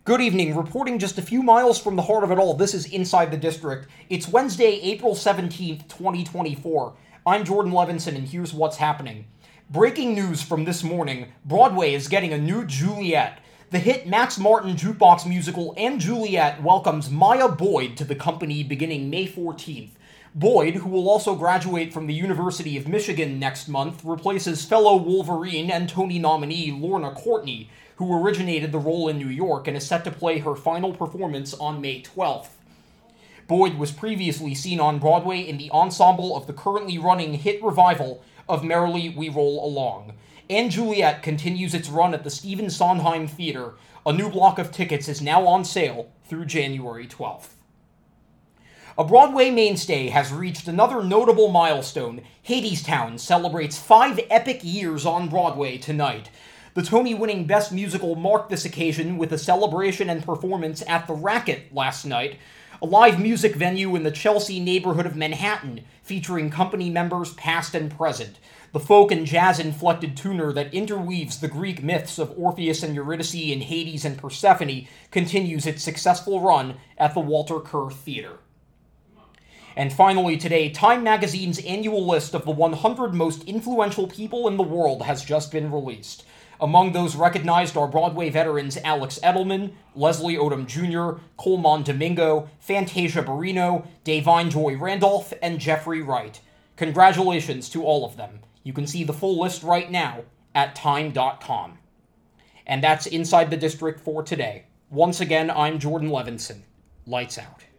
Good evening. Reporting just a few miles from the heart of it all, this is Inside the District. It's Wednesday, April 17th, 2024. I'm Jordan Levinson, and here's what's happening. Breaking news from this morning, Broadway is getting a new Juliet. The hit Max Martin jukebox musical and Juliet welcomes Maya Boyd to the company beginning May 14th. Boyd, who will also graduate from the University of Michigan next month, replaces fellow Wolverine and Tony nominee Lorna Courtney, who originated the role in New York and is set to play her final performance on May 12th. Boyd was previously seen on Broadway in the ensemble of the currently running hit revival of Merrily We Roll Along. And Juliet continues its run at the Stephen Sondheim Theater. A new block of tickets is now on sale through January 12th. A Broadway mainstay has reached another notable milestone. Hadestown celebrates 5 epic years on Broadway tonight. The Tony-winning Best Musical marked this occasion with a celebration and performance at The Racket last night, a live music venue in the Chelsea neighborhood of Manhattan, featuring company members past and present. The folk and jazz-inflected tuner that interweaves the Greek myths of Orpheus and Eurydice and Hades and Persephone continues its successful run at the Walter Kerr Theater. And finally today, Time Magazine's annual list of the 100 most influential people in the world has just been released. Among those recognized are Broadway veterans Alex Edelman, Leslie Odom Jr., Colman Domingo, Fantasia Barrino, Da'Vine Joy Randolph, and Jeffrey Wright. Congratulations to all of them. You can see the full list right now at time.com. And that's Inside the District for today. Once again, I'm Jordan Levinson. Lights out.